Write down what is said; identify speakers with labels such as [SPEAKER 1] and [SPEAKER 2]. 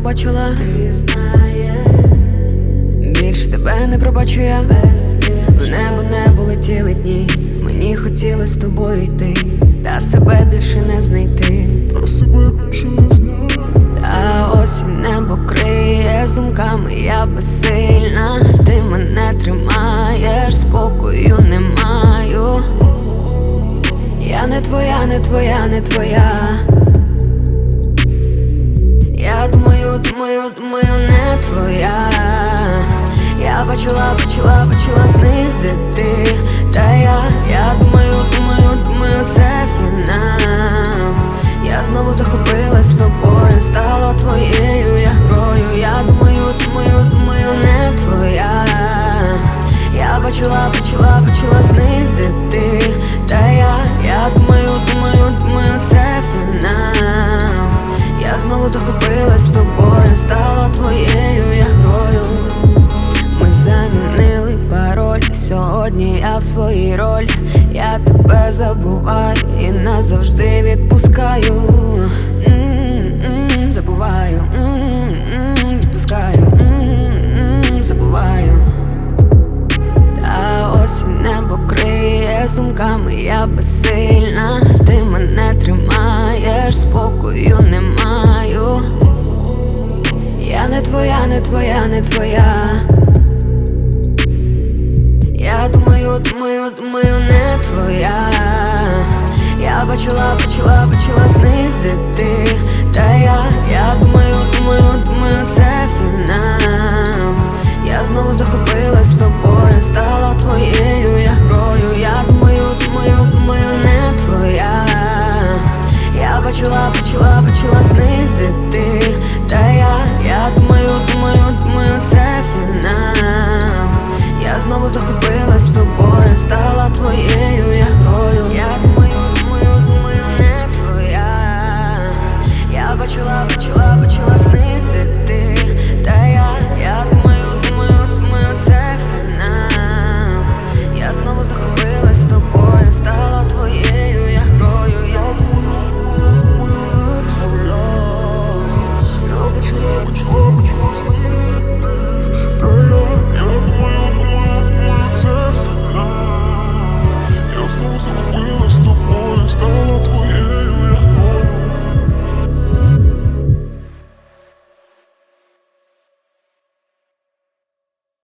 [SPEAKER 1] пробачила.
[SPEAKER 2] Ти знаєш,
[SPEAKER 1] Більше тебе не пробачу я. В небо небо летіли дні. Мені хотілось з тобою йти, та себе більше не знайти. Та осінь небо криє з думками, я безсильна. Ти мене тримаєш, спокою не маю. Я не твоя, не твоя, не твоя. Я думаю, думаю, думаю, не твоя. Я бачила сни, де ти. Та я думаю, думаю, думаю, це фінал. Я знову захопилась тобою, стала твоєю я грою. Я думаю, думаю, думаю, не твоя. Я бачила сни, де ти. Та я думаю, думаю, думаю, це фінал. Я знову захопилась тобою, стала твоєю я грою. Ми замінили пароль, сьогодні я в своїй ролі. Я тебе забуваю і назавжди відпускаю. Забуваю, відпускаю, забуваю. Та осінь небо криє з думками, я безсильна. Ти мене тримаєш, спокою не маю. Я не твоя, не твоя, не твоя. Я думаю, думаю, думаю, не твоя. Я бачила сни,